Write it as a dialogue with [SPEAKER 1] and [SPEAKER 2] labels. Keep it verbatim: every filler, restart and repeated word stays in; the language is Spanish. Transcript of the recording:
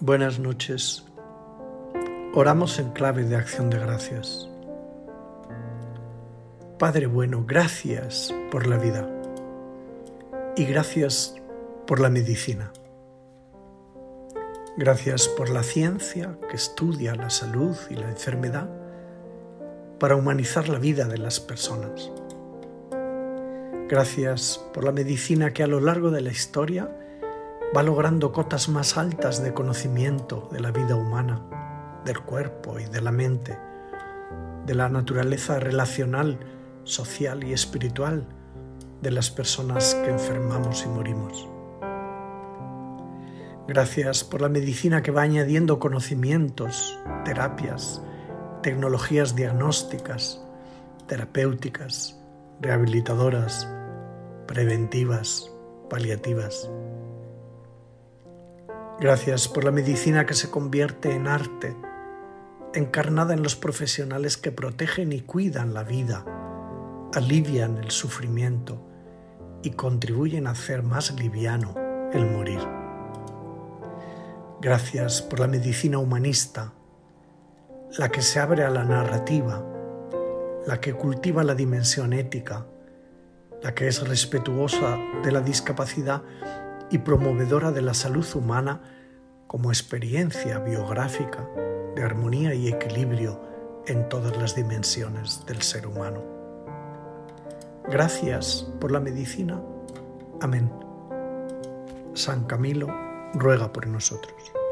[SPEAKER 1] Buenas noches. Oramos en clave de acción de gracias. Padre bueno, gracias por la vida y gracias por la medicina. Gracias por la ciencia que estudia la salud y la enfermedad para humanizar la vida de las personas. Gracias por la medicina que a lo largo de la historia va logrando cotas más altas de conocimiento de la vida humana, del cuerpo y de la mente, de la naturaleza relacional, social y espiritual de las personas que enfermamos y morimos. Gracias por la medicina que va añadiendo conocimientos, terapias, tecnologías diagnósticas, terapéuticas, rehabilitadoras, preventivas, paliativas. Gracias por la medicina que se convierte en arte, encarnada en los profesionales que protegen y cuidan la vida, alivian el sufrimiento y contribuyen a hacer más liviano el morir. Gracias por la medicina humanista, la que se abre a la narrativa, la que cultiva la dimensión ética, la que es respetuosa de la discapacidad y promovedora de la salud humana como experiencia biográfica de armonía y equilibrio en todas las dimensiones del ser humano. Gracias por la medicina. Amén. San Camilo ruega por nosotros.